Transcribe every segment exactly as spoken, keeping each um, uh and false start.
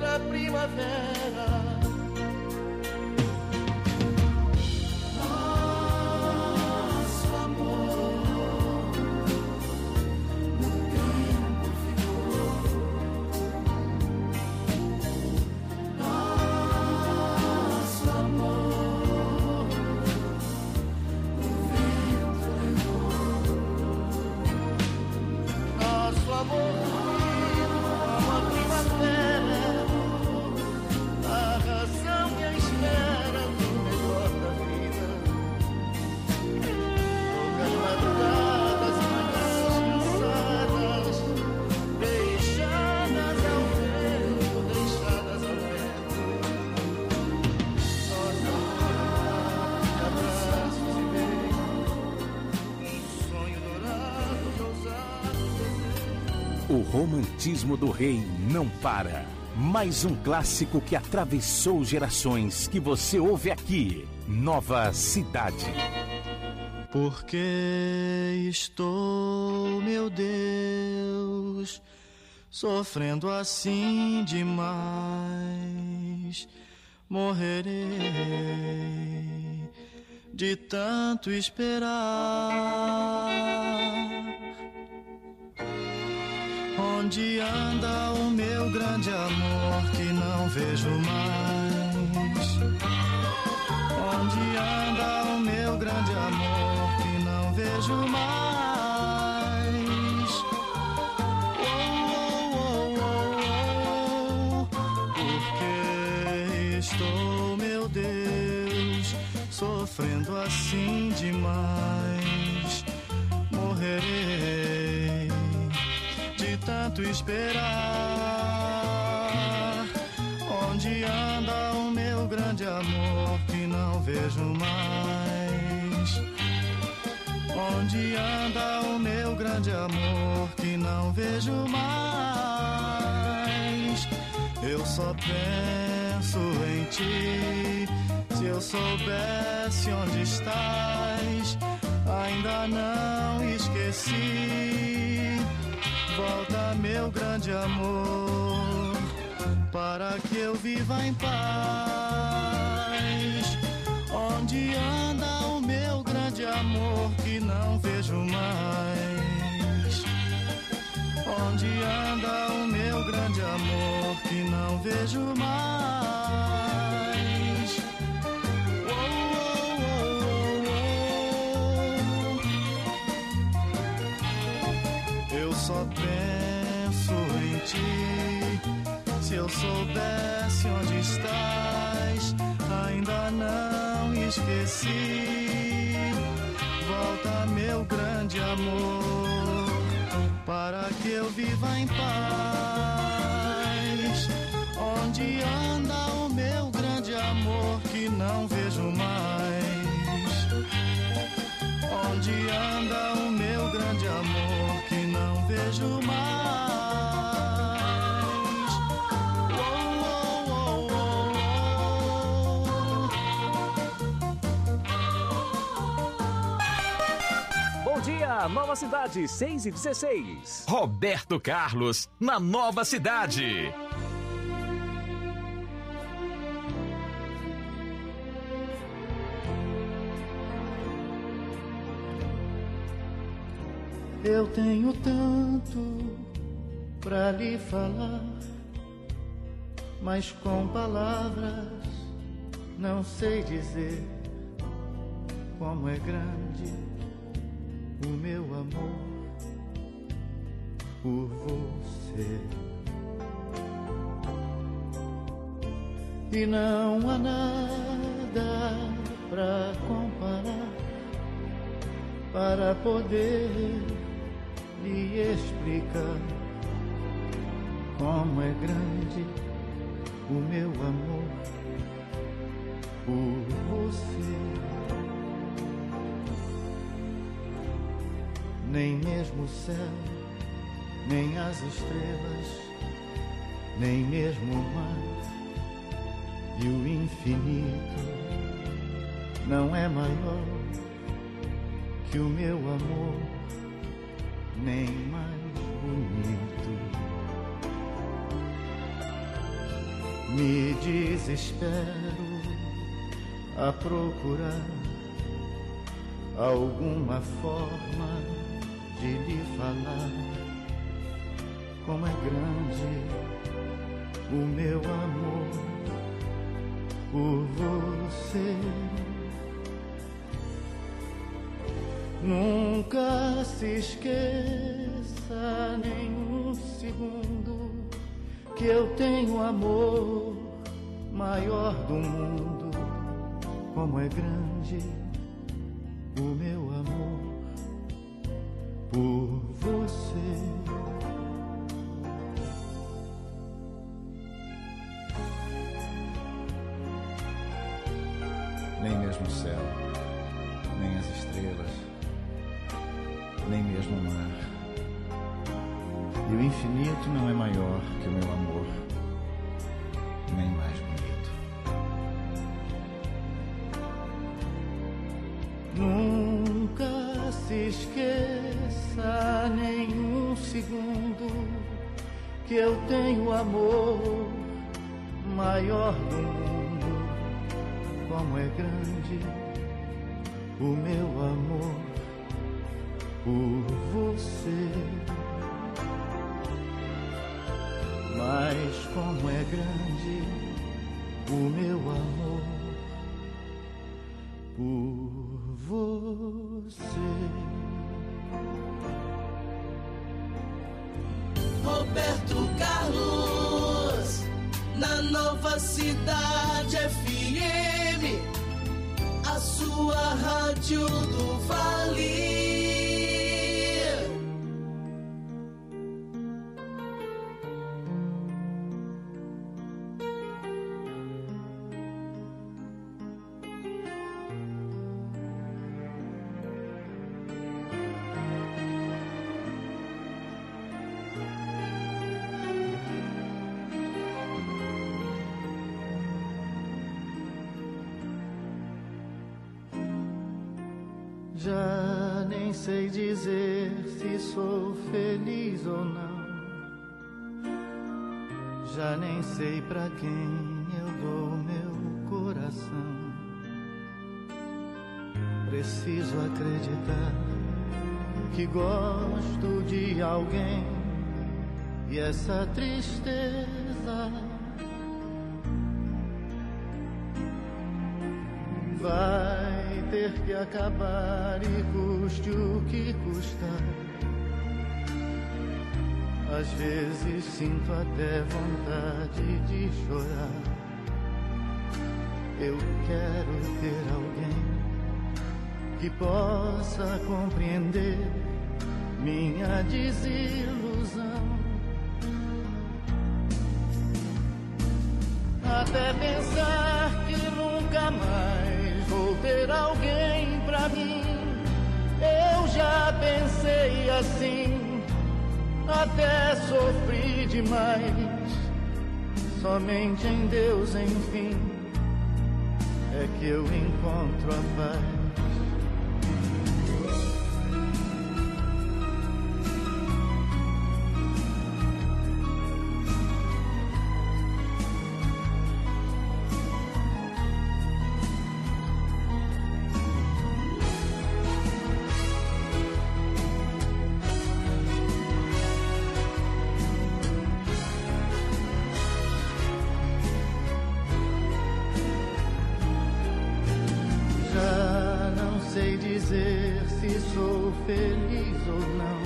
da primavera. O romantismo do rei não para. Mais um clássico que atravessou gerações que você ouve aqui. Nova Cidade. Por que estou, meu Deus, sofrendo assim demais? Morrerei de tanto esperar. Onde anda o meu grande amor que não vejo mais? Onde anda o meu grande amor que não vejo mais? Oh, oh, oh, oh, oh. Por que estou, meu Deus, sofrendo assim demais? Morrerei de tanto esperar. Onde anda o meu grande amor que não vejo mais? Onde anda o meu grande amor que não vejo mais? Eu só penso em ti. Se eu soubesse onde estás, ainda não esqueci. Volta, meu grande amor, para que eu viva em paz. Onde anda o meu grande amor que não vejo mais? Onde anda o meu grande amor que não vejo mais? Oh, oh, oh, oh. Eu só penso em ti. Se eu soubesse onde estás, ainda não esqueci. Volta, meu grande amor, para que eu viva em paz. Onde anda o meu grande amor que não vejo mais? Onde anda o meu grande amor que não vejo mais? Nova Cidade, seis e dezesseis. Roberto Carlos, na Nova Cidade. Eu tenho tanto pra lhe falar, mas com palavras não sei dizer como é grande o meu amor por você. E não há nada pra comparar, para poder lhe explicar como é grande o meu amor por você. Nem mesmo o céu, nem as estrelas, nem mesmo o mar e o infinito não é maior que o meu amor, nem mais bonito. Me desespero a procurar alguma forma de lhe falar como é grande o meu amor por você. Nunca se esqueça nem um segundo que eu tenho amor maior do mundo. Como é grande o meu amor por você. Nem mesmo o céu, nem as estrelas, nem mesmo o mar. E o infinito não é maior que o meu amor, nem mais bonito. Nunca se esqueça nem um segundo que eu tenho amor maior do mundo. Como é grande o meu amor por você. Mas como é grande o meu amor por você. Roberto Carlos, na Nova Cidade F M, a sua rádio do Vale. Já nem sei dizer se sou feliz ou não. Já nem sei pra quem eu dou meu coração. Preciso acreditar que gosto de alguém. E essa tristeza vai ter que acabar e custe o que custar. Às vezes sinto até vontade de chorar. Eu quero ter alguém que possa compreender minha desilusão. Até pensar que nunca mais vou ter alguém pra mim. Eu já pensei assim, até sofri demais. Somente em Deus, enfim, é que eu encontro a paz. Dizer se sou feliz ou não.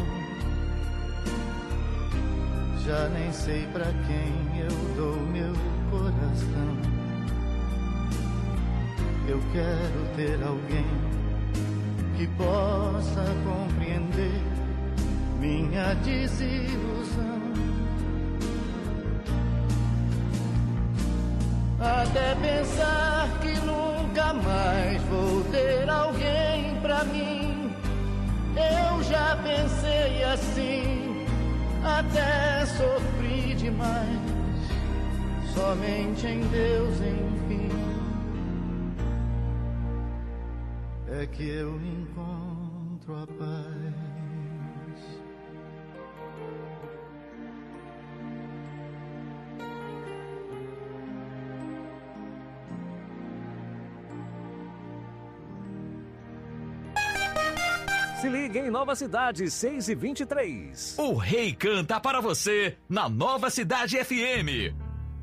Já nem sei pra quem eu dou meu coração. Eu quero ter alguém que possa compreender minha desilusão. Até pensar que nunca mais vou ter alguém pra mim. Eu já pensei assim, até sofri demais. Somente em Deus, enfim, é que eu encontro a paz. Se liga em Nova Cidade, seis e vinte e três. O Rei canta para você na Nova Cidade F M.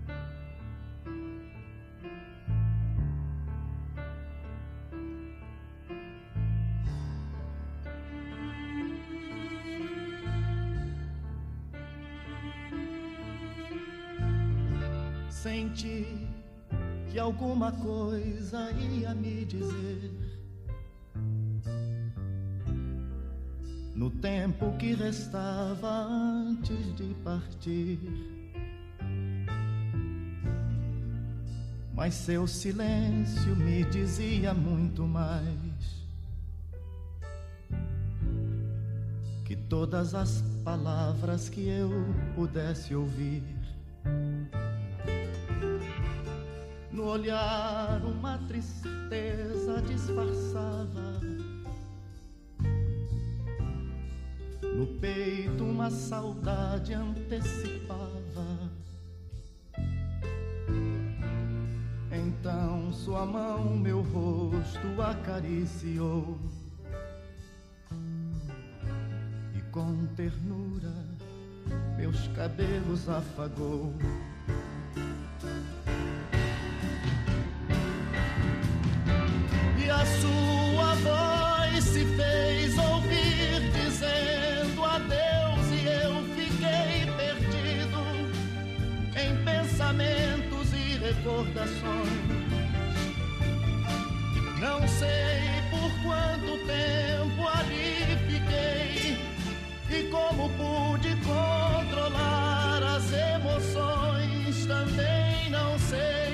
Senti que alguma coisa ia me dizer no tempo que restava antes de partir. Mas seu silêncio me dizia muito mais que todas as palavras que eu pudesse ouvir. No olhar uma tristeza disfarçava, no peito uma saudade antecipava. Então sua mão meu rosto acariciou e com ternura meus cabelos afagou. E a sua voz se fez ouvir dizendo adeus, e eu fiquei perdido em pensamentos e recordações. Não sei por quanto tempo ali fiquei e como pude controlar as emoções, também não sei.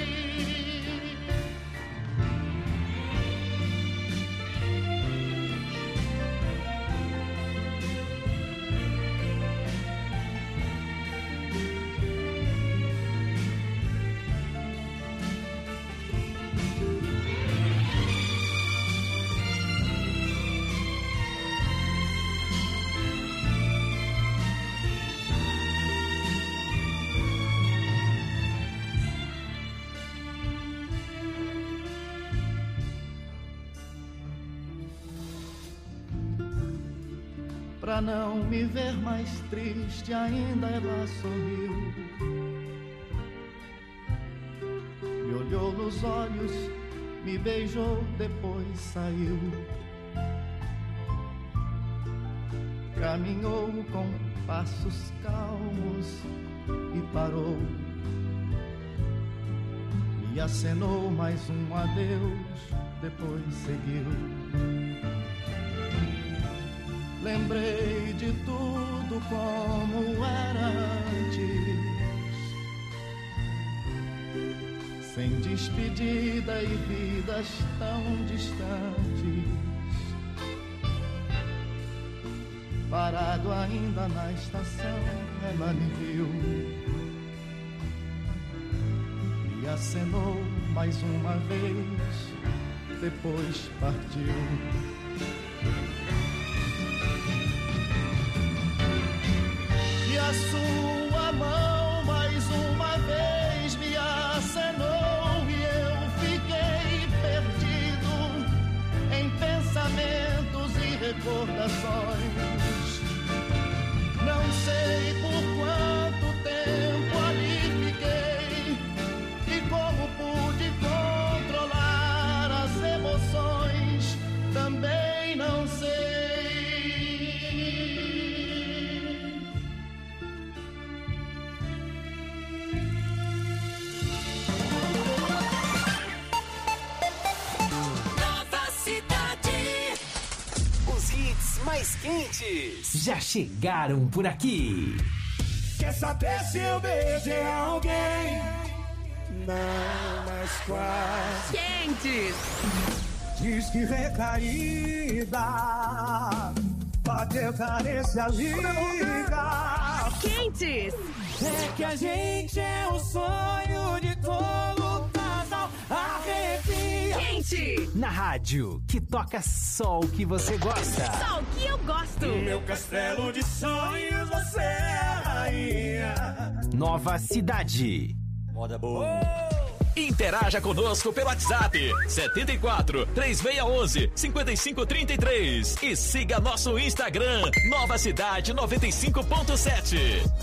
Pra não me ver mais triste, ainda ela sorriu. Me olhou nos olhos, me beijou, depois saiu. Caminhou com passos calmos e parou. Me acenou mais um adeus, depois seguiu. Lembrei de tudo como era antes, sem despedida e vidas tão distantes. Parado ainda na estação, ela me viu, me acenou mais uma vez, depois partiu. E a sua mão mais uma vez me acenou e eu fiquei perdido em pensamentos e recordações. Não sei por quanto tempo ali fiquei e como pude controlar as emoções, também não sei. Mais quentes já chegaram por aqui. Quer saber se eu beijei alguém? Não, mas quase. Quentes. Diz que recaída, bateu carência, liga. Quentes. É que a gente é o sonho de todo casal. Arrepia. Quente. Na rádio que toca só o que você gosta. Só o que eu gosto. No meu castelo de sonhos você é a rainha. Nova Cidade. Moda boa. Interaja conosco pelo WhatsApp setenta e quatro, três seis um um, cinco cinco três três e siga nosso Instagram Nova Cidade noventa e cinco ponto sete.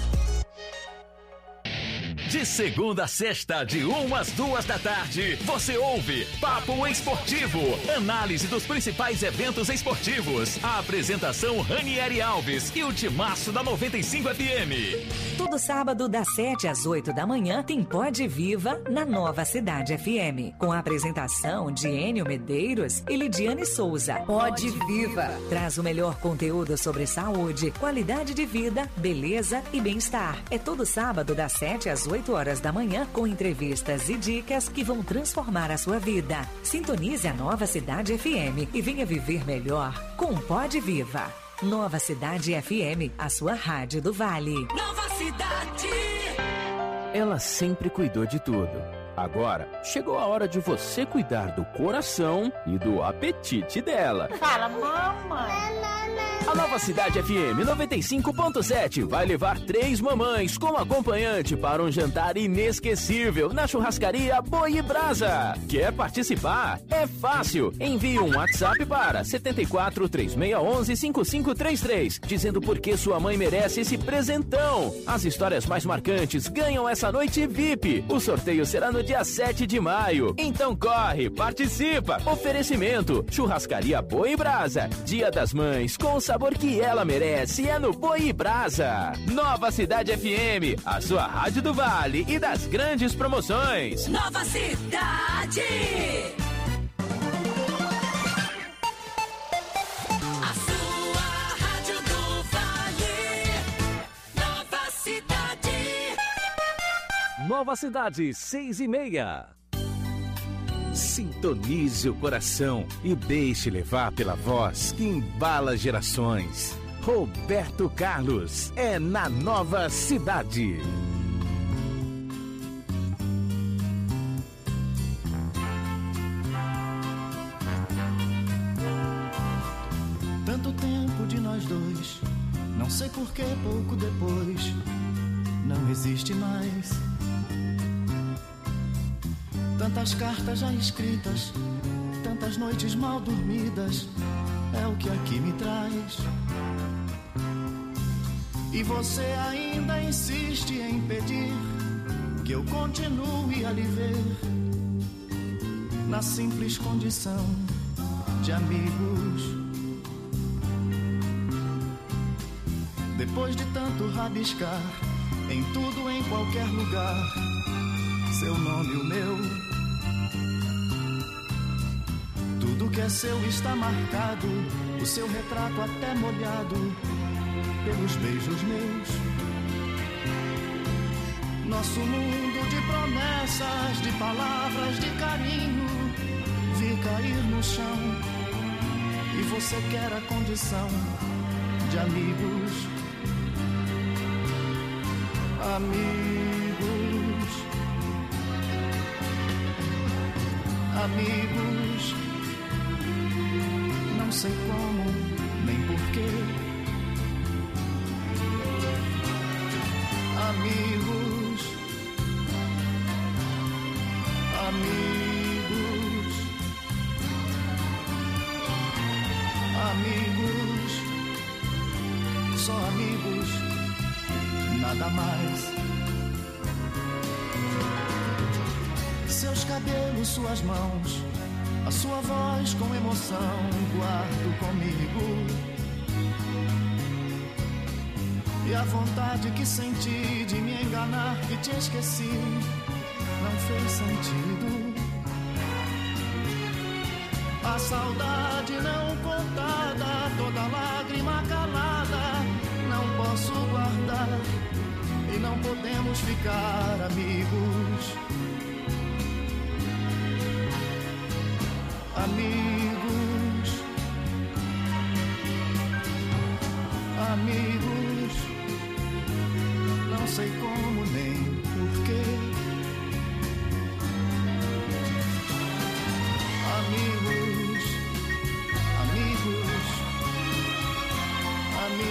De segunda a sexta, de uma às duas da tarde, você ouve Papo Esportivo, análise dos principais eventos esportivos. A apresentação Ranieri Alves e o timaço da noventa e cinco F M. Todo sábado, das sete às oito da manhã, tem Pod Viva na Nova Cidade F M, com a apresentação de Enio Medeiros e Lidiane Souza. Pod Viva traz o melhor conteúdo sobre saúde, qualidade de vida, beleza e bem-estar. É todo sábado, das sete às oito horas da manhã, com entrevistas e dicas que vão transformar a sua vida. Sintonize a Nova Cidade F M e venha viver melhor com Pod Viva. Nova Cidade F M, a sua rádio do Vale. Nova Cidade. Ela sempre cuidou de tudo. Agora, chegou a hora de você cuidar do coração e do apetite dela. Fala, mamãe. A Nova Cidade F M noventa e cinco ponto sete vai levar três mamães como acompanhante para um jantar inesquecível na churrascaria Boi e Brasa. Quer participar? É fácil. Envie um WhatsApp para setenta e quatro, três seis um um, cinco cinco três três, dizendo por que sua mãe merece esse presentão. As histórias mais marcantes ganham essa noite V I P. O sorteio será no dia sete de maio. Então corre, participa. Oferecimento: Churrascaria Boi e Brasa. Dia das Mães com o sabor que ela merece é no Boi e Brasa. Nova Cidade F M, a sua rádio do Vale e das grandes promoções. Nova Cidade. A sua rádio do Vale. Nova Cidade. Nova Cidade, seis e meia. Sintonize o coração e deixe levar pela voz que embala gerações. Roberto Carlos é na Nova Cidade. Tanto tempo de nós dois, não sei por que pouco depois não existe mais. Tantas cartas já escritas, tantas noites mal dormidas, é o que aqui me traz. E você ainda insiste em pedir que eu continue a lhe ver na simples condição de amigos. Depois de tanto rabiscar em tudo, em qualquer lugar, seu nome e o meu, tudo que é seu está marcado, o seu retrato até molhado pelos beijos meus. Nosso mundo de promessas, de palavras, de carinho, vi cair no chão. E você quer a condição de amigos. Amigos. Amigos. Não sei como, nem porquê. Amigos, amigos, amigos, só amigos, nada mais. Seus cabelos, suas mãos, a sua voz com emoção, guardo comigo. E a vontade que senti de me enganar e te esqueci não fez sentido. A saudade não contada, toda lágrima calada, não posso guardar e não podemos ficar amigos. Amigos, amigos, não sei como nem porquê. Amigos, amigos,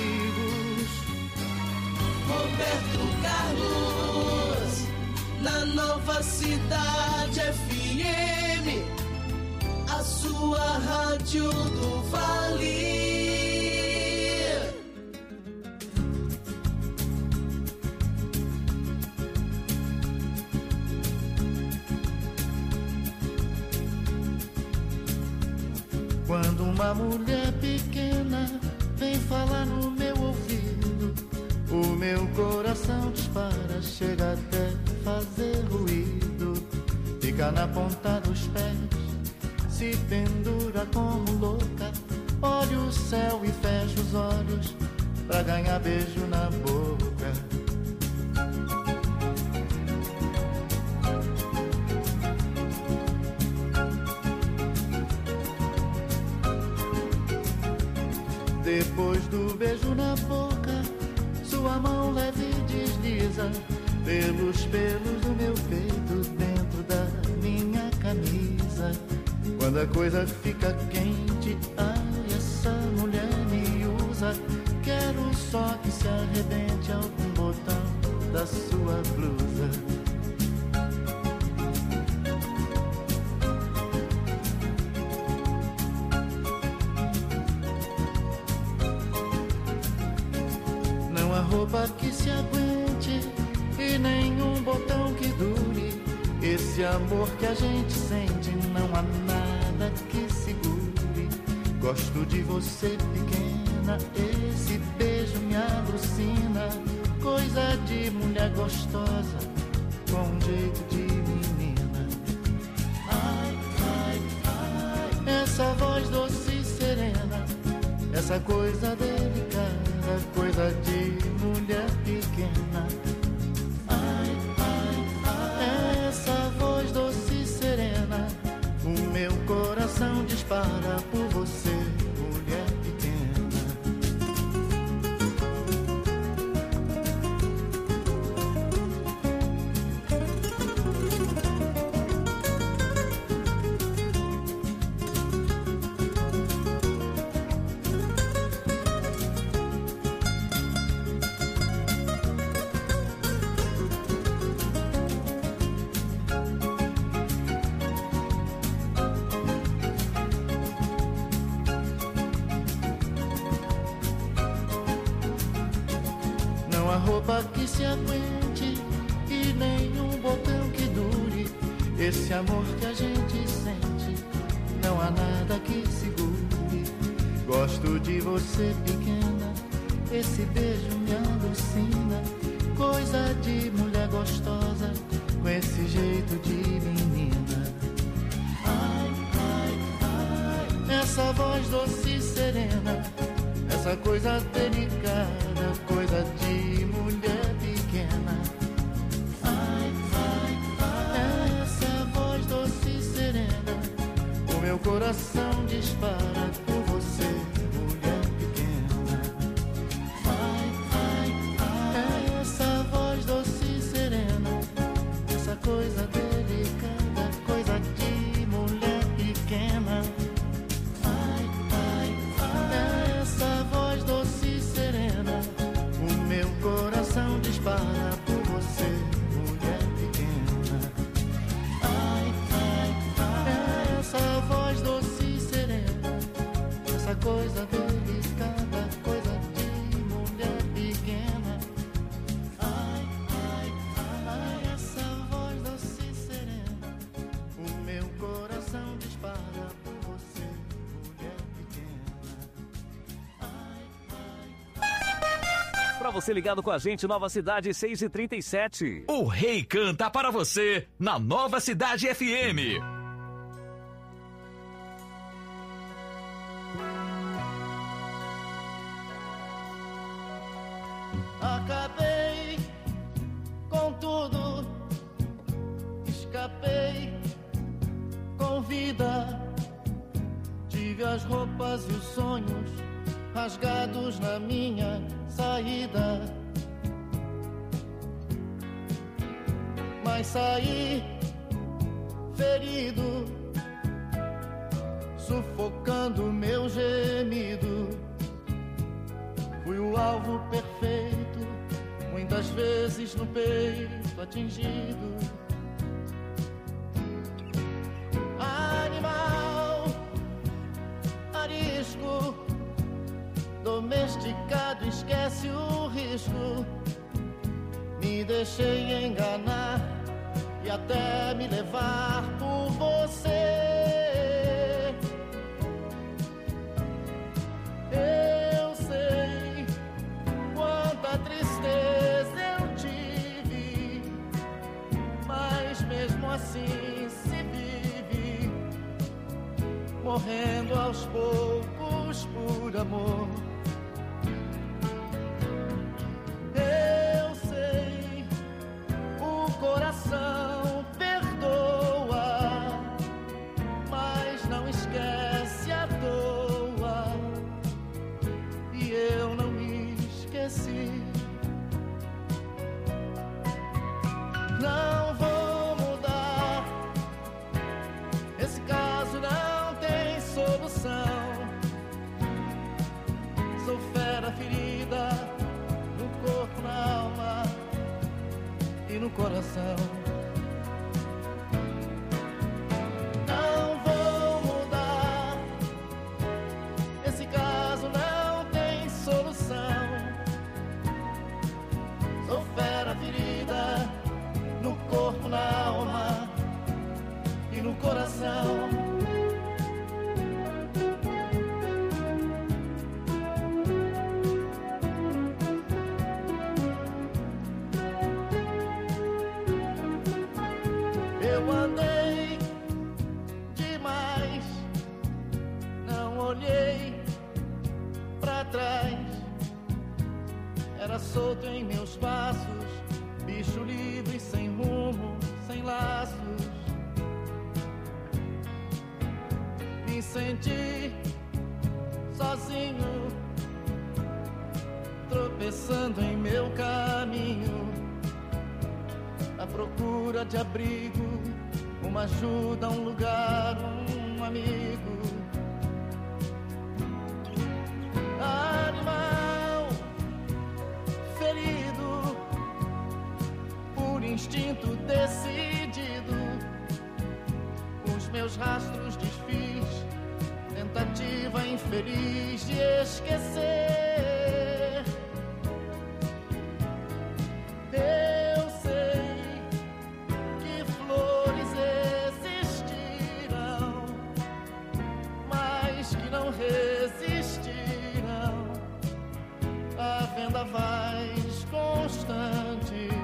amigos. Roberto Carlos, na Nova Cidade F M, a sua rádio do Vale. Quando uma mulher pequena vem falar no meu ouvido, o meu coração dispara, chega até fazer ruído. Fica na ponta dos pés, se pendura como louca. Olha o céu e fecha os olhos pra ganhar beijo na boca. Depois do beijo na boca, sua mão leve desliza pelos pelos do meu peito, dentro da minha camisa. Quando a coisa fica quente, ai, essa mulher me usa. Quero só que se arrebente algum botão da sua blusa. Roupa que se aguente e nenhum botão que dure. Esse amor que a gente sente, não há nada que segure. Gosto de você pequena, esse beijo me alucina. Coisa de mulher gostosa, com um jeito de menina. Ai, ai, ai, essa voz doce e serena, essa coisa delicada, coisa de mulher pequena. Ai, ai, ai, essa voz doce e serena, o meu coração dispara por você, mulher pequena. Roupa que se aguente e nenhum botão que dure. Esse amor que a gente sente, não há nada que segure. Gosto de você pequena, esse beijo me alucina. Coisa de mulher gostosa, com esse jeito de menina. Ai, ai, ai, essa voz doce e serena, essa coisa delicada, coisa de mulher pequena. Ai, ai, ai, essa voz doce e serena, o meu coração dispara por você, mulher pequena. Ai, ai, ai, essa voz doce e serena, essa coisa delicada, coisa de mulher pequena. Ai, ai, ai, essa voz doce e serena, o meu coração dispara por você, mulher pequena. Ai, ai, ai, essa voz doce e serena, essa coisa delicada, coisa de mulher pequena. Ai, ai, ai, essa voz doce e serena, o meu coração dispara por você, mulher pequena. Ai, ai. Pra você ligado com a gente, Nova Cidade seis e trinta e sete. O Rei canta para você na Nova Cidade F M. Acabei com tudo, escapei com vida. Tive as roupas e os sonhos rasgados na minha saída, mas saí ferido, sufocando meu gemido. Fui o alvo perfeito, muitas vezes no peito atingido. domesticado, esquece o risco. Me deixei enganar e até me levar por você. Eu sei quanta tristeza eu tive, mas mesmo assim se vive, morrendo aos poucos por amor. Eu sei, o coração perdoa, mas não esquece à toa, e eu não me esqueci. Não vou mudar, esse caso não tem solução. Sou fera ferida no corpo, na alma e no coração. Não vou mudar, esse caso não tem solução. Sou fera ferida no corpo, na alma e no coração. Eu andei demais, não olhei pra trás. Era solto em meus passos, bicho livre, sem rumo, sem laços. Me senti sozinho, tropeçando em meu caminho, à procura de abrigo, uma ajuda, um lugar, um amigo. Animal ferido, por instinto decidido, os meus rastros desfiz, tentativa infeliz de esquecer. Eu sei que flores existirão, mas que não resistirão a vendavais constantes.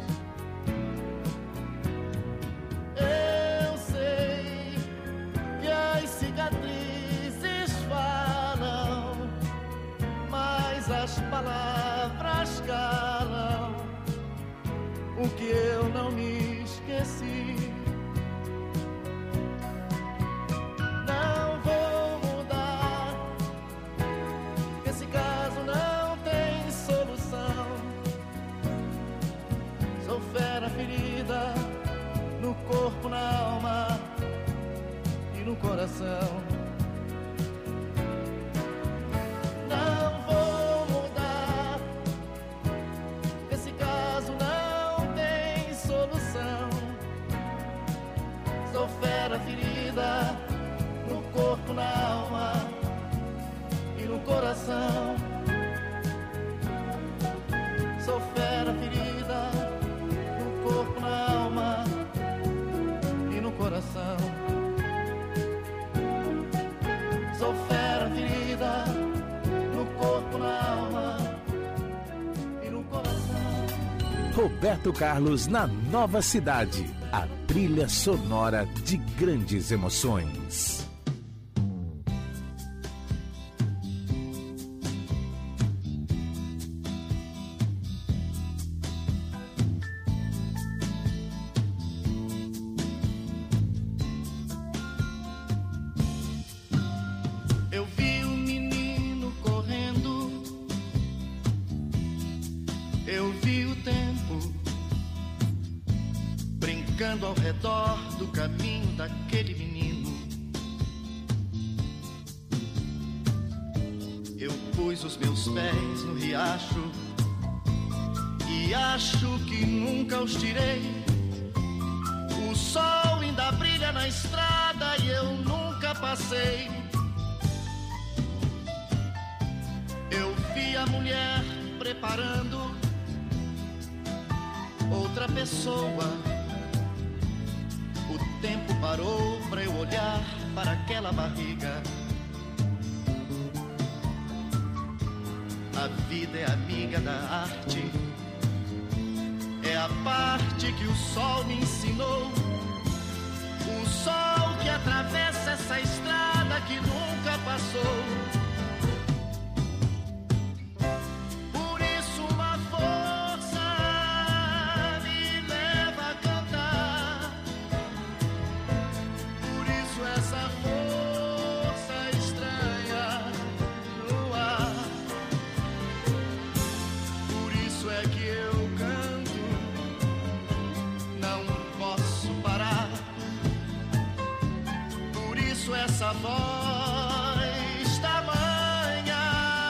Eu sei que as cicatrizes falam, mas as palavras calam o que eu não me esqueci. Não vou mudar, esse caso não tem solução. Sou fera ferida no corpo, na alma e no coração. Não vou mudar, esse caso não tem solução. Sou fera ferida no corpo, na alma e no coração. Sou fera ferida no corpo, na alma e no coração. Sou fera ferida no corpo, na alma e no coração. Roberto Carlos na Nova Cidade, a trilha sonora de grandes emoções. Eu vi um menino correndo, eu vi o tempo brincando ao redor do caminho daquele menino. Eu pus os meus pés no riacho e acho que nunca os tirei. O sol ainda brilha na estrada e eu nunca passei. Eu outra mulher preparando outra pessoa. O tempo parou pra eu olhar para aquela barriga. A vida é amiga da arte, é a parte que o sol me ensinou. O sol que atravessa essa estrada que nunca passou. Por isso uma força me leva a cantar. Por isso essa força estranha no ar. Por isso é que eu canto, não posso parar. Por isso essa voz tamanha.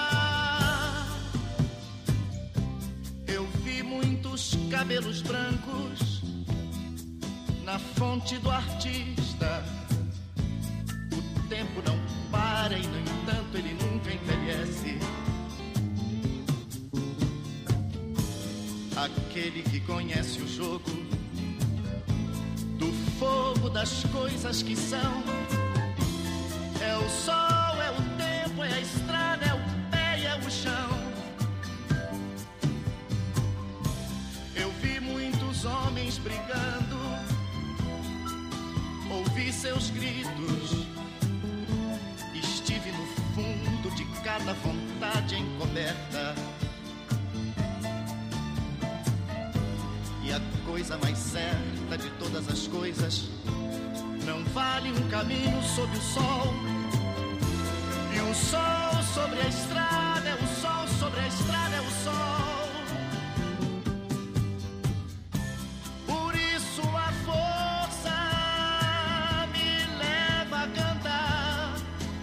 Eu vi muitos cabelos brancos na fonte do artista. O tempo não para e, no entanto, ele nunca envelhece. Aquele que conhece o jogo do fogo das coisas que são. É o sol, é o tempo, é a estrada, é o pé e é o chão. Eu vi muitos homens brigando, ouvi seus gritos, estive no fundo de cada vontade encoberta. E a coisa mais certa de todas as coisas, não vale um caminho sob o sol. E o sol sobre a estrada é o sol, sobre a estrada é o sol. Por isso a força me leva a cantar.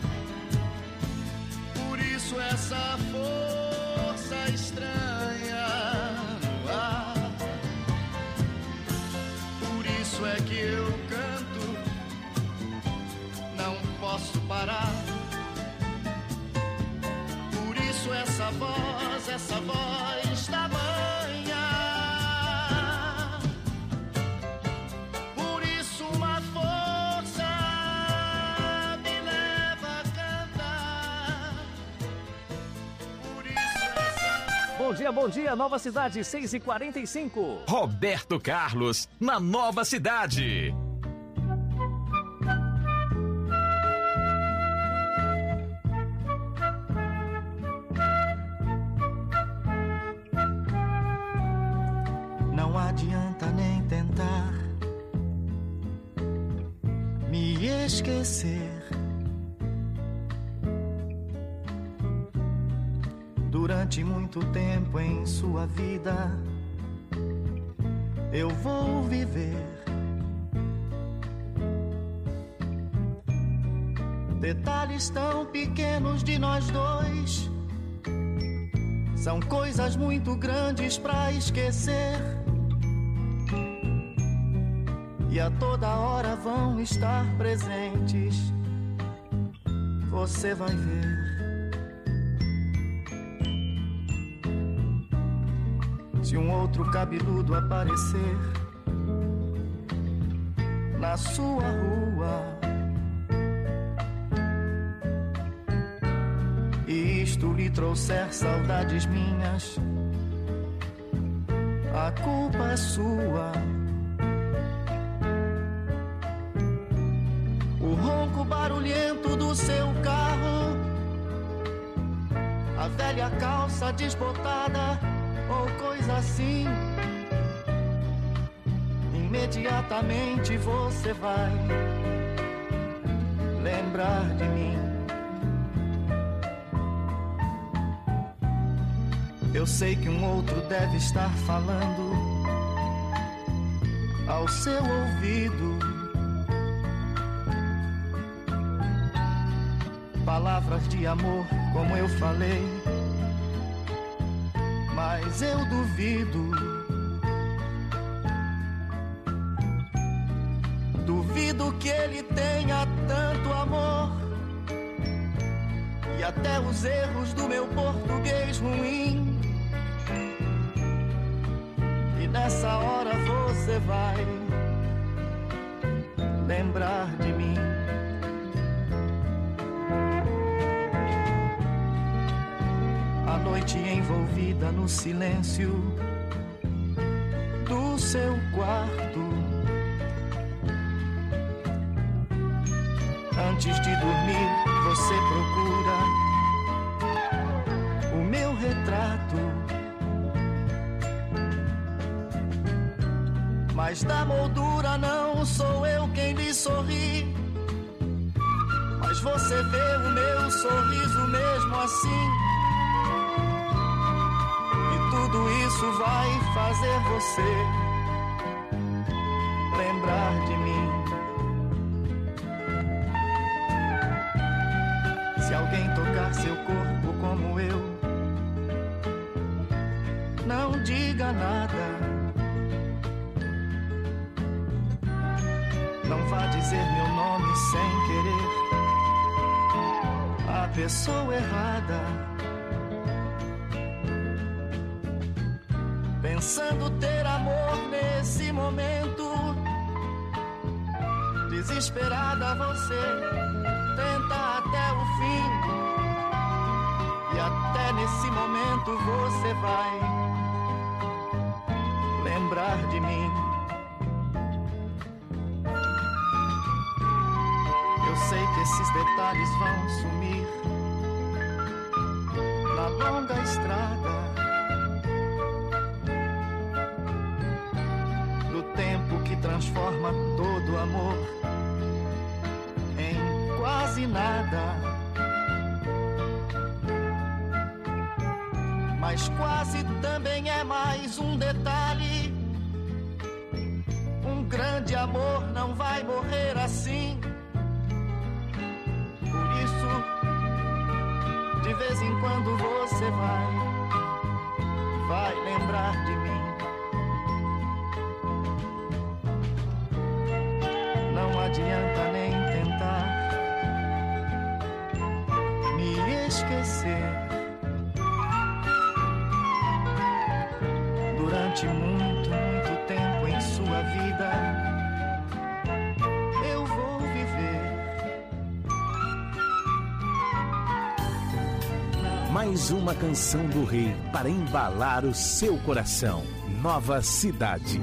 Por isso essa força estranha no ar. Por isso é que eu canto, não posso parar. Por isso essa voz, essa voz tamanha. Por isso uma força me leva a cantar. Por isso essa... Bom dia, bom dia, Nova Cidade, seis e quarenta e cinco. Roberto Carlos, na Nova Cidade. Não adianta nem tentar me esquecer. Durante muito tempo em sua vida eu vou viver. Detalhes tão pequenos de nós dois são coisas muito grandes pra esquecer. E a toda hora vão estar presentes. Você vai ver. Se um outro cabeludo aparecer na sua rua e isto lhe trouxer saudades minhas, a culpa é sua. O ronco barulhento do seu carro, a velha calça desbotada ou coisa assim, imediatamente você vai lembrar de mim. Eu sei que um outro deve estar falando ao seu ouvido palavras de amor, como eu falei, mas eu duvido. Duvido que ele tenha tanto amor e até os erros do meu português ruim. E nessa hora você vai lembrar de mim. A noite envolvida no silêncio do seu quarto. Antes de dormir, você procura o meu retrato. Mas da moldura não sou eu quem lhe sorri. Mas você vê o meu sorriso mesmo assim. E tudo isso vai fazer você lembrar de mim. Se alguém tocar seu corpo como eu, não diga nada. Não vá dizer meu nome sem querer a pessoa errada. Pensando ter amor nesse momento, desesperada você tenta até o fim. E até nesse momento você vai lembrar de mim. Eu sei que esses detalhes vão sumir na longa estrada do tempo que transforma todo amor em quase nada. Mas quase também é mais um detalhe. Um grande amor não vai morrer assim. De vez em quando você vai, vai lembrar de mim. Não adianta nem tentar me esquecer. Durante muito, muito tempo em sua vida, eu vou viver. Mais uma canção do rei para embalar o seu coração. Nova Cidade.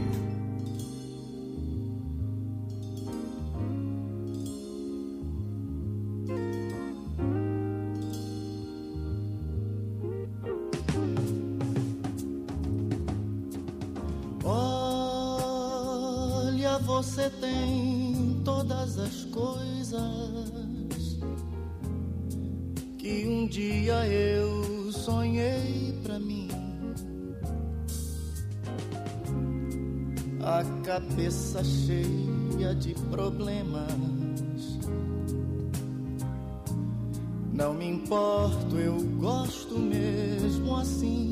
Olha, você tem todas as coisas que um dia eu sonhei pra mim. A cabeça cheia de problemas. Não me importo, eu gosto mesmo assim.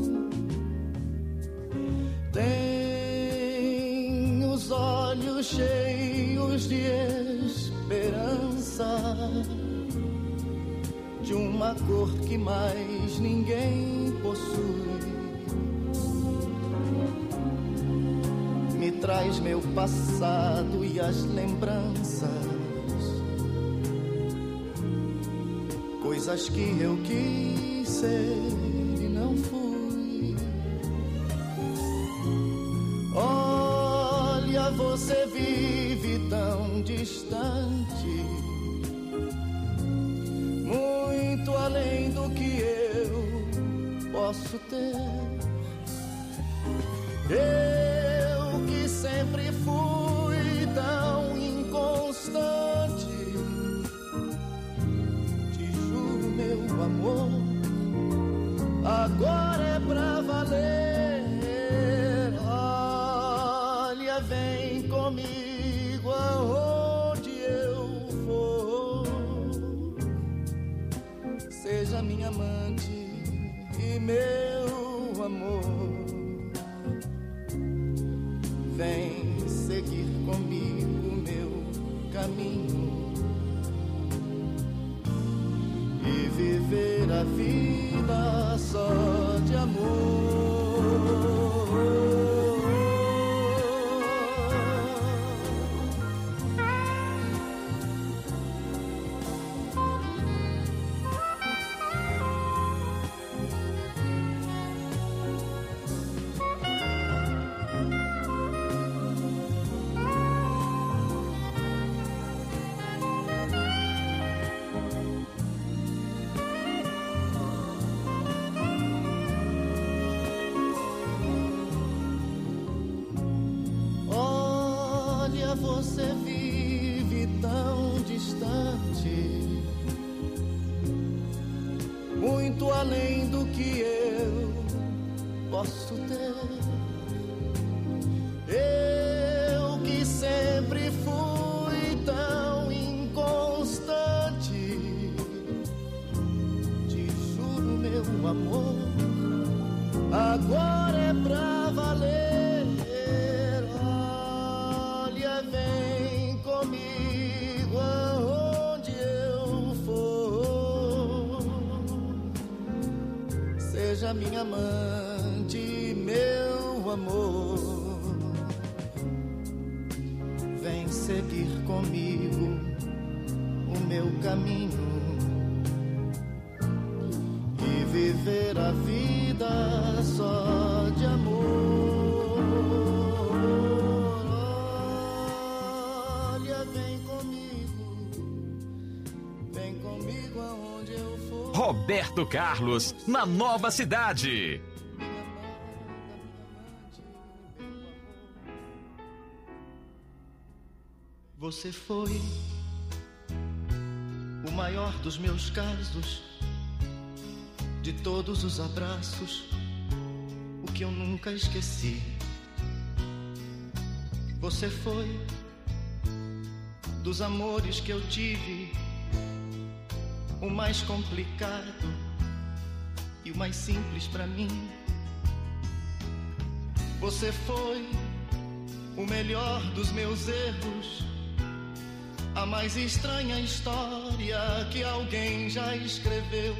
Tem os olhos cheios de esperança, de uma cor que mais ninguém possui. Me traz meu passado e as lembranças, coisas que eu quis ser e não fui. Olha, você vive tão distante, muito além do que eu posso ter. Eu que sempre fui tão inconstante, te juro, meu amor, agora é pra valer. Olha, vem comigo aonde eu for, seja minha amante e meu amor. Vem seguir comigo meu caminho. e viver a vida só de amor. Você vive tão distante, muito além do que eu posso ter. Eu que sempre fui tão inconstante, te juro, meu amor, agora é pra valer. Vem comigo aonde eu for, seja minha amante, meu amor. Vem seguir comigo o meu caminho e viver a vida só de amor. Roberto Carlos, na Nova Cidade. Você foi o maior dos meus casos, de todos os abraços, o que eu nunca esqueci. Você foi dos amores que eu tive, o mais complicado e o mais simples pra mim. Você foi o melhor dos meus erros, a mais estranha história que alguém já escreveu.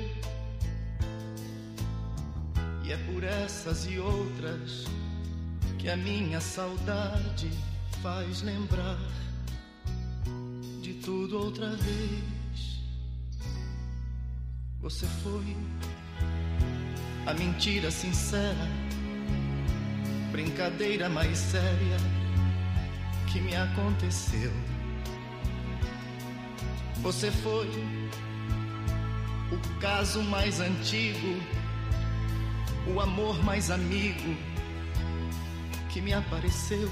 E é por essas e outras que a minha saudade faz lembrar de tudo outra vez. Você foi a mentira sincera, brincadeira mais séria que me aconteceu. Você foi o caso mais antigo, o amor mais amigo que me apareceu.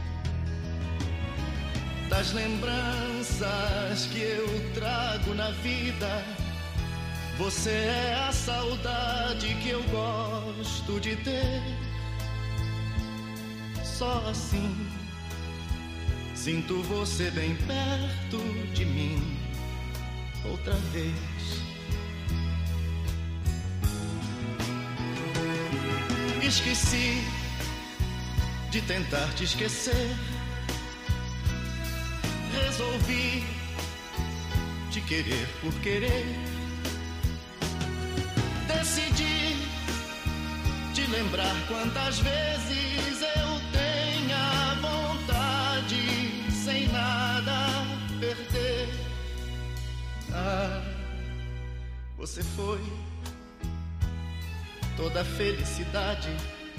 Das lembranças que eu trago na vida, você é a saudade que eu gosto de ter. Só assim sinto você bem perto de mim outra vez. Esqueci de tentar te esquecer, resolvi te querer por querer. Decidi te lembrar quantas vezes eu tenha vontade, sem nada perder. Ah, você foi toda a felicidade,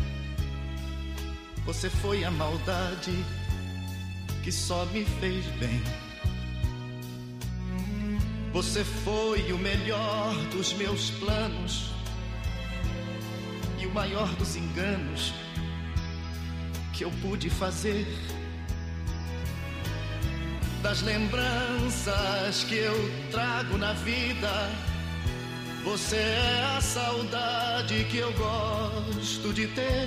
você foi a maldade que só me fez bem. Você foi o melhor dos meus planos e o maior dos enganos que eu pude fazer. Das lembranças que eu trago na vida, você é a saudade que eu gosto de ter.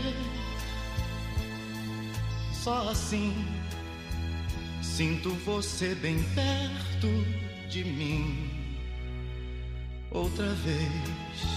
Só assim sinto você bem perto de mim outra vez.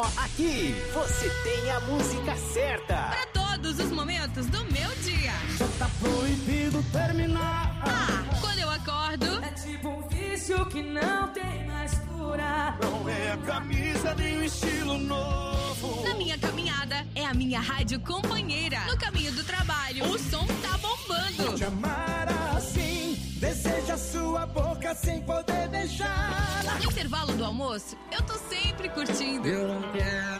aqui você tem a música certa. Para todos os momentos do meu dia. Já tá proibido terminar. Ah, quando eu acordo. É tipo um vício que não tem mais cura. Não é a camisa nem o estilo novo. Na minha caminhada, é a minha rádio companheira. No caminho do trabalho, o som tá bombando. Te amar assim, deseja sua boca sem poder beijar. No intervalo do almoço, eu tô sempre curtindo. Eu não quero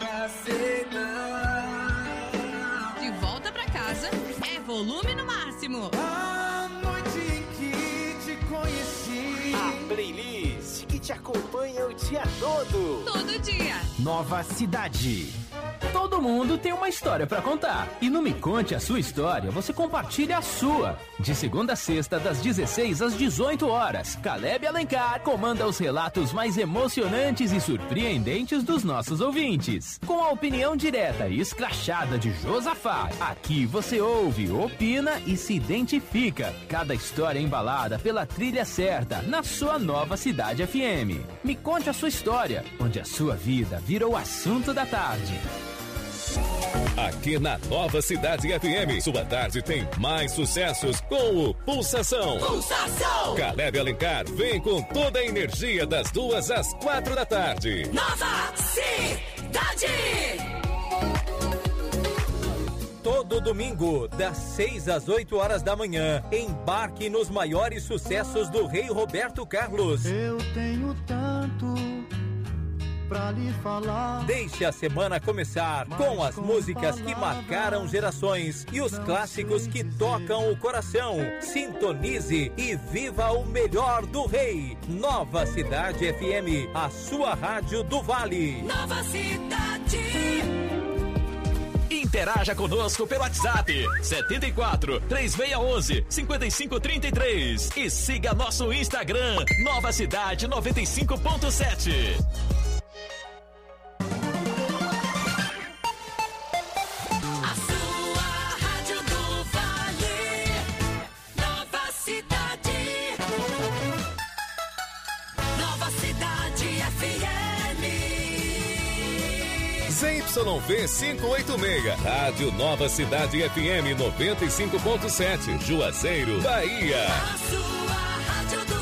aceitar. De volta pra casa, é volume no máximo. A noite em que te conheci. A playlist que te acompanha o dia todo. Todo dia. Nova Cidade. Todo mundo tem uma história pra contar. E no Me Conte a Sua História, você compartilha a sua. De segunda a sexta, das dezesseis às dezoito horas, Caleb Alencar comanda os relatos mais emocionantes e surpreendentes dos nossos ouvintes. Com a opinião direta e escrachada de Josafá, aqui você ouve, opina e se identifica. Cada história embalada pela trilha certa, na sua Nova Cidade F M. Me Conte a Sua História, onde a sua vida virou o assunto da tarde. Aqui na Nova Cidade F M, sua tarde tem mais sucessos com o Pulsação. Pulsação! Caleb Alencar vem com toda a energia das duas às quatro da tarde. Nova Cidade! Todo domingo, das seis às oito horas da manhã, embarque nos maiores sucessos do rei Roberto Carlos. Eu tenho tanto pra lhe falar. Deixe a semana começar com as músicas que marcaram gerações e os clássicos que tocam o coração. Sintonize e viva o melhor do rei. Nova Cidade F M, a sua rádio do Vale. Nova Cidade. Interaja conosco pelo WhatsApp setenta e quatro, três seis um um, cinco cinco três três e siga nosso Instagram Nova Cidade noventa e cinco ponto sete. Z Y V quinhentos e oitenta e seis, Rádio Nova Cidade F M noventa e cinco ponto sete, Juazeiro, Bahia. A sua rádio do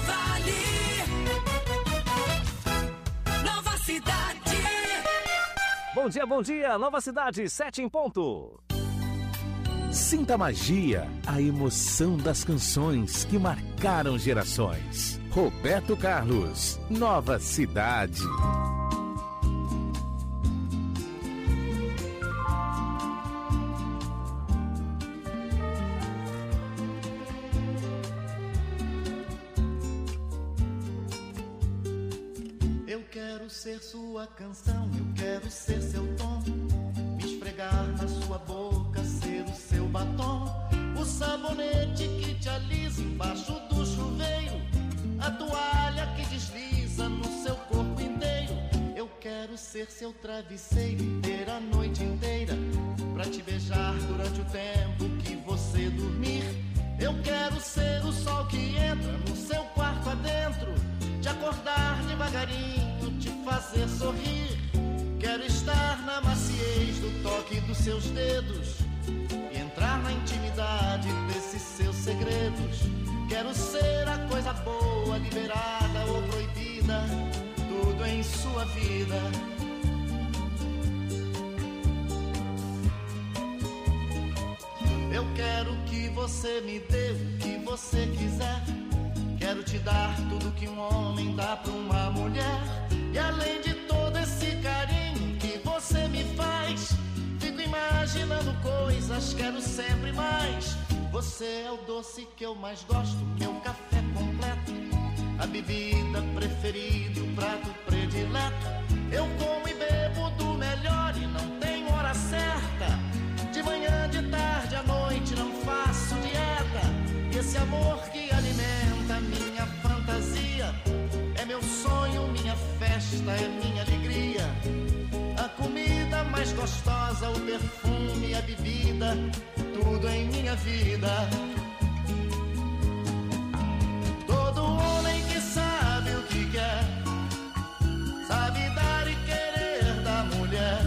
Vale. Nova Cidade. Bom dia, bom dia, Nova Cidade, sete em ponto. Sinta a magia, a emoção das canções que marcaram gerações. Roberto Carlos, Nova Cidade. Ser sua canção, eu quero ser seu tom, me esfregar na sua boca, ser o seu batom, o sabonete que te alisa embaixo do chuveiro, a toalha que desliza no seu corpo inteiro. Eu quero ser seu travesseiro e ter a noite inteira pra te beijar durante o tempo que você dormir. Eu quero ser o sol que entra no seu quarto adentro, te acordar devagarinho, te fazer sorrir. Quero estar na maciez do toque dos seus dedos e entrar na intimidade desses seus segredos. Quero ser a coisa boa, liberada ou proibida, tudo em sua vida. Eu quero que você me dê o que você quiser. Quero te dar tudo que um homem dá pra uma mulher. E além de todo esse carinho que você me faz, fico imaginando coisas, quero sempre mais. Você é o doce que eu mais gosto, meu café completo, a bebida preferida, o prato predileto. Eu como e bebo do melhor e não tenho hora certa. De manhã, de tarde, à noite não faço dieta. E esse amor que alimenta minha fantasia é meu sonho, minha festa, é minha alegria. A comida mais gostosa, o perfume, a bebida, tudo em minha vida. Todo homem que sabe o que quer, sabe dar e querer da mulher.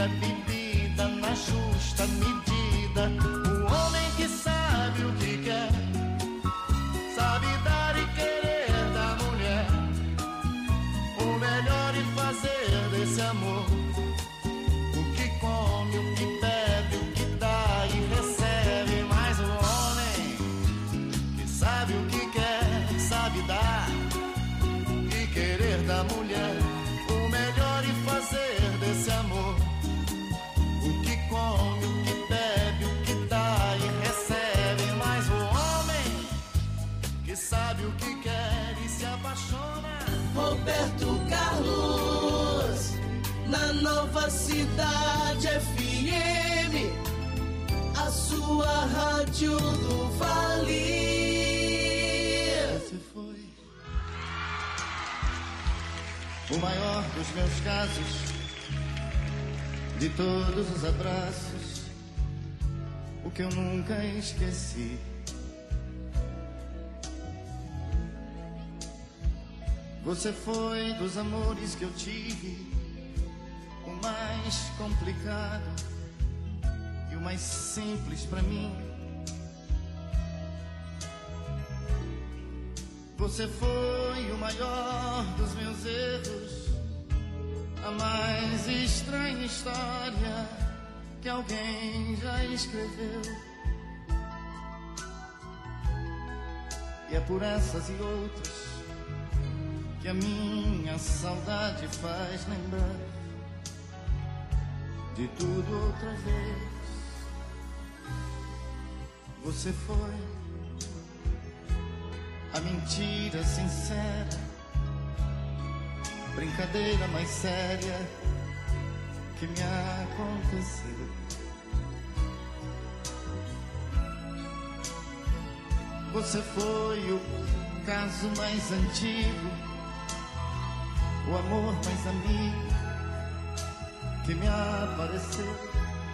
a bebida na justa medida. O homem que sabe o que quer, sabe dar e querer da mulher o melhor e fazer desse amor o que come, o que bebe, o que dá e recebe. Mas o homem que sabe o que quer, sabe dar e querer da mulher o melhor e fazer desse amor o que come, o que bebe, o que dá e recebe. Mas o homem que sabe o que quer e se apaixona. Roberto Carlos, na Nova Cidade F M, a sua rádio do Vale. Você foi o maior dos meus casos, de todos os abraços, o que eu nunca esqueci. Você foi dos amores que eu tive o mais complicado e o mais simples pra mim. Você foi o maior dos meus erros, a mais estranha história que alguém já escreveu. E é por essas e outras que a minha saudade faz lembrar de tudo outra vez. Você foi a mentira sincera, brincadeira mais séria que me aconteceu. Você foi o caso mais antigo, o amor mais amigo que me apareceu.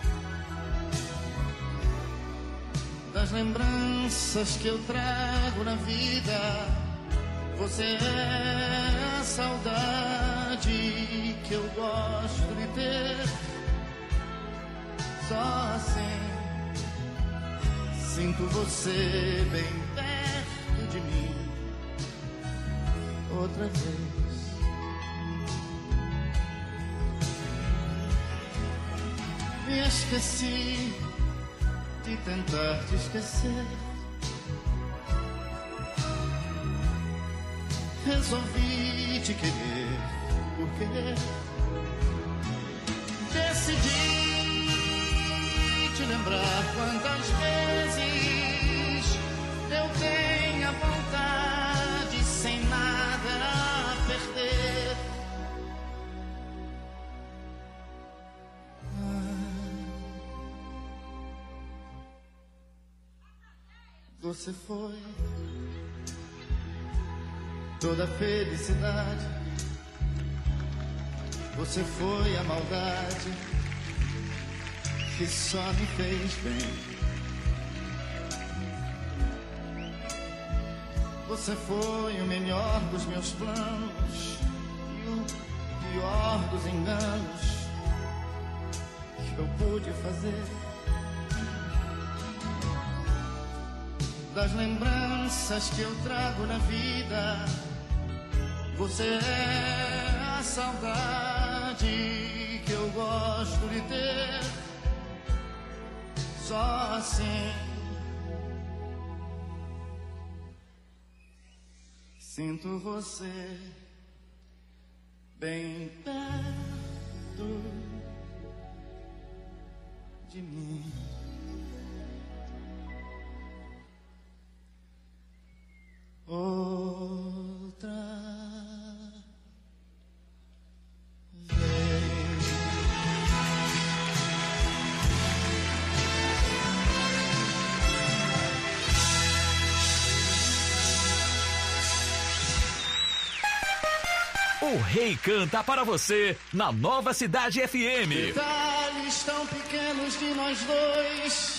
Das lembranças que eu trago na vida, você é a saudade que eu gosto de ter. Só assim sinto você bem perto de mim outra vez. Me esqueci de tentar te esquecer. Resolvi te querer porque decidi te lembrar quantas vezes eu tenho a vontade sem nada a perder. Você foi toda a felicidade, você foi a maldade que só me fez bem. Você foi o melhor dos meus planos e o pior dos enganos que eu pude fazer. Das lembranças que eu trago na vida, você é a saudade que eu gosto de ter. Só assim sinto você bem perto de mim. Outra vez. O Rei canta para você na Nova Cidade F M. Detalhes tão pequenos de nós dois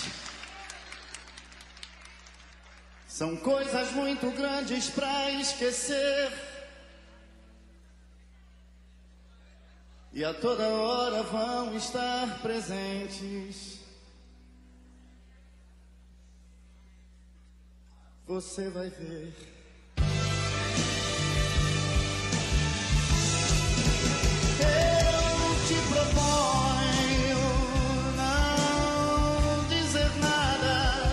são coisas muito grandes pra esquecer. e a toda hora vão estar presentes. Você vai ver. Eu te proponho não dizer nada,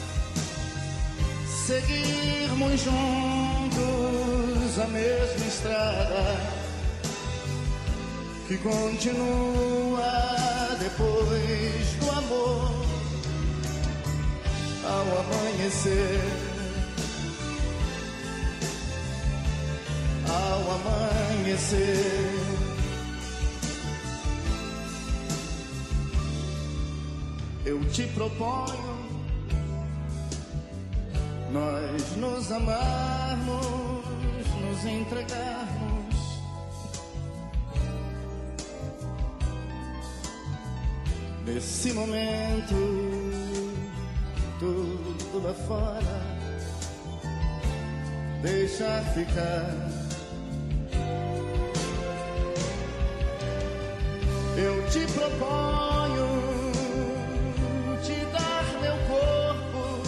seguirmos juntos a mesma estrada que continua depois do amor ao amanhecer. Ao amanhecer, eu te proponho nós nos amarmos, nos entregarmos, nesse momento tudo lá fora deixa ficar. Eu te proponho te dar meu corpo,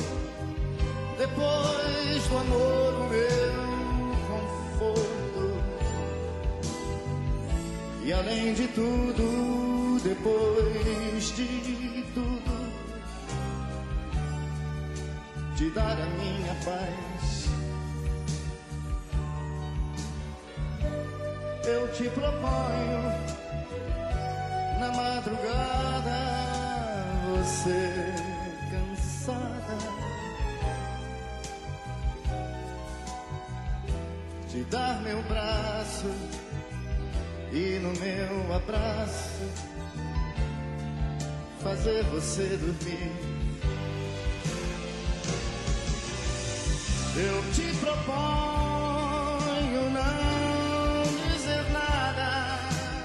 depois do amor o meu conforto, e além de tudo, depois de tudo, te dar a minha paz. Eu te proponho na madrugada, você cansada, te dar meu braço e no meu abraço fazer você dormir. Eu te proponho não dizer nada,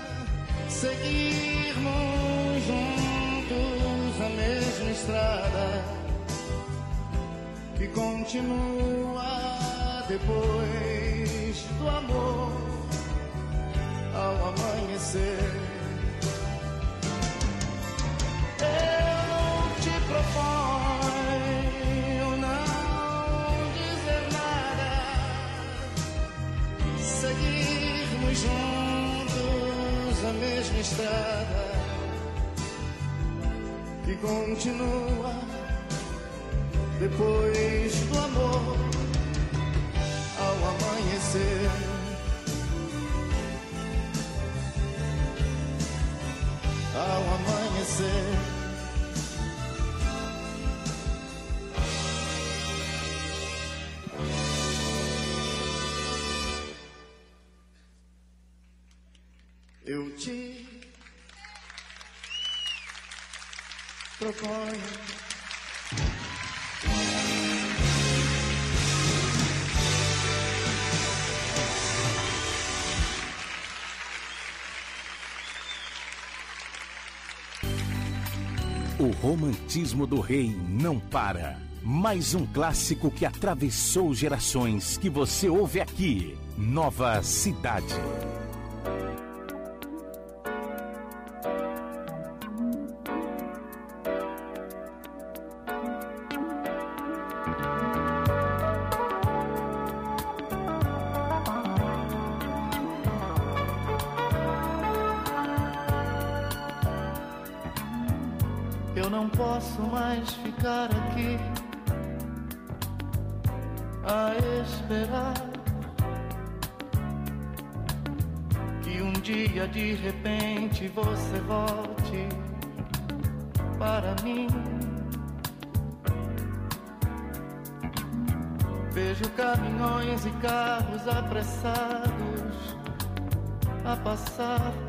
seguirmos juntos a mesma estrada que continua depois do amor ao amanhecer. Eu te proponho não dizer nada, seguirmos juntos a mesma estrada que continua depois do amor ao amanhecer. Ao amanhecer. Eu te proponho o romantismo do rei não para. Mais um clássico que atravessou gerações que você ouve aqui. Nova Cidade. Eu não posso mais ficar aqui a esperar que um dia de repente você volte para mim. Vejo caminhões e carros apressados a passar